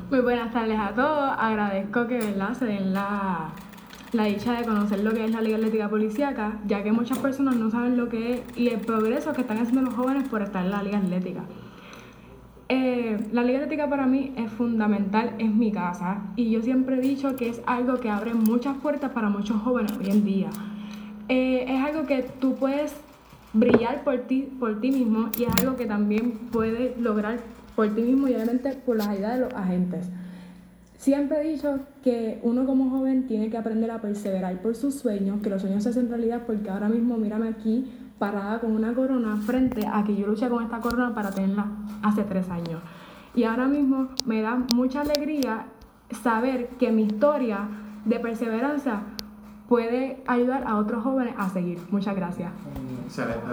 Muy buenas tardes a todos. Agradezco que se den la dicha de conocer lo que es la Liga Atlética Policíaca, ya que muchas personas no saben lo que es y el progreso que están haciendo los jóvenes por estar en la Liga Atlética. La Liga Atlética para mí es fundamental, es mi casa, y yo siempre he dicho que es algo que abre muchas puertas para muchos jóvenes hoy en día. Es algo que tú puedes brillar por ti mismo, y es algo que también puedes lograr por ti mismo y obviamente por la ayuda de los agentes. Siempre he dicho que uno como joven tiene que aprender a perseverar por sus sueños, que los sueños se hacen realidad, porque ahora mismo mírame aquí parada con una corona frente a que yo luché con esta corona para tenerla hace 3 años. Y ahora mismo me da mucha alegría saber que mi historia de perseverancia puede ayudar a otros jóvenes a seguir. Muchas gracias. Excelente.